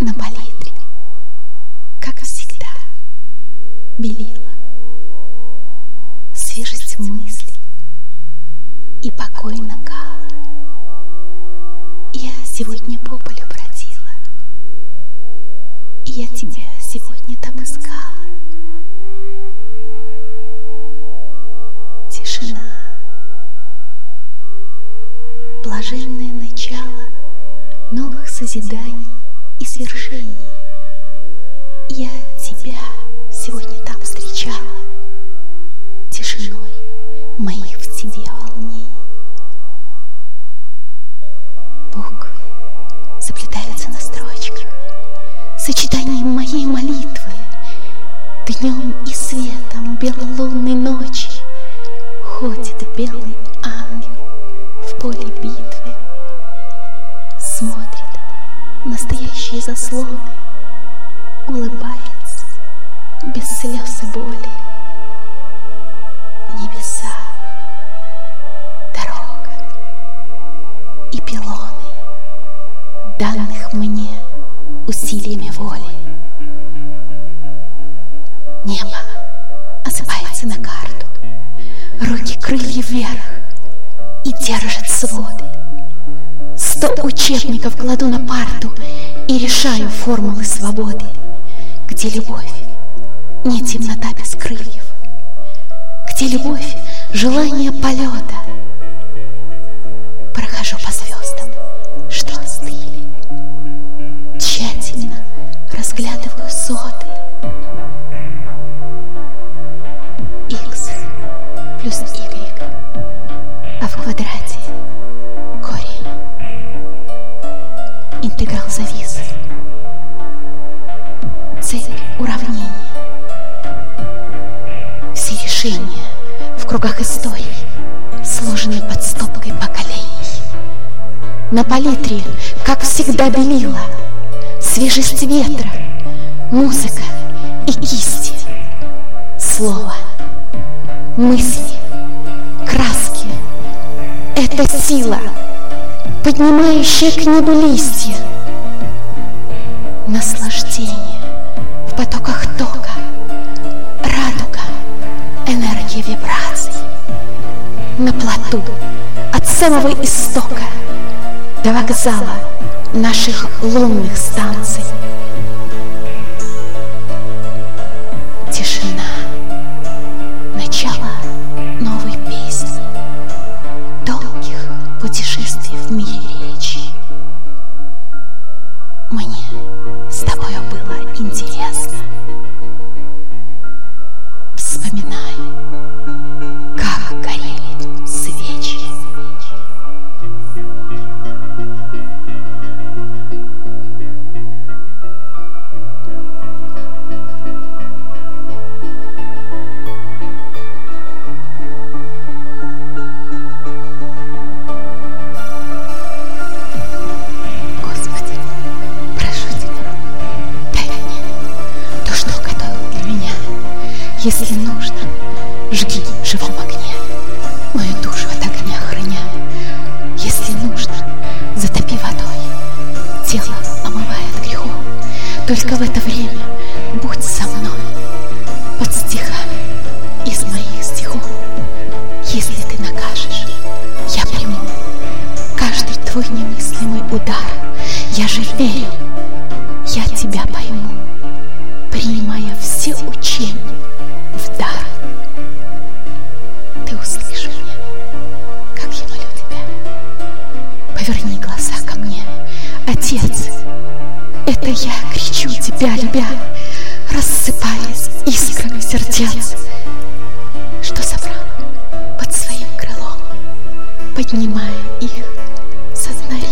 на палитре, как всегда, белила свежесть мыслей и покой нагала. Я сегодня по полю бродила, и я тебя сегодня там искала. Тишина, блаженное начало новых созиданий и свершений. Я тебя сегодня там встречала, тишиной моих в тебе волнений. Буквы заплетаются на строчках, сочетанием моей молитвы, днем и светом белолунной ночи ходит белый ангел в поле битвы, смотрит настоящие заслоны, улыбается без слез и боли. Небеса, дорога и пилоны, данных мне усилиями воли. Небо осыпается на карту, руки крылья вверх и держат своды. 100 учебников кладу на парту и решаю формулы свободы, где любовь не темнота без крыльев, где любовь желание полета. Прохожу по звездам, что остыли, тщательно разглядываю соты. Х плюс Y, а в квадрате корень. Интеграл завис. Цепь уравнений. Все решения в кругах историй сложены под стопкой поколений. На палитре, как всегда, белила свежесть ветра, музыка и кисти, слово, мысли, краски. Это сила, поднимающая к небу листья. Наслаждение в потоках тока, радуга, энергия вибраций. На плоту от самого истока до вокзала наших лунных станций. Тишина, начало новой песни, долгих путешествий в мире речи. Мне с тобою было интересно. Вспоминай, как горели свечи. Господи, прошу тебя, дай мне то, что уготовил для меня. Если нужно, жги в живом огне мою душу от огня храня. Если нужно, затопи водой, тело омывая от грехов. Только в это время будь со мной под стихами из моих стихов. Если ты накажешь, я приму каждый твой немыслимый удар. Я же верю, я тебя пойму, принимая все учения в дар. Ты услышишь меня, как я молю тебя. Поверни глаза ко мне, Отец. Это я кричу тебя, любя, рассыпаясь искрами сердец, что собрала под своим крылом, поднимая их, сознай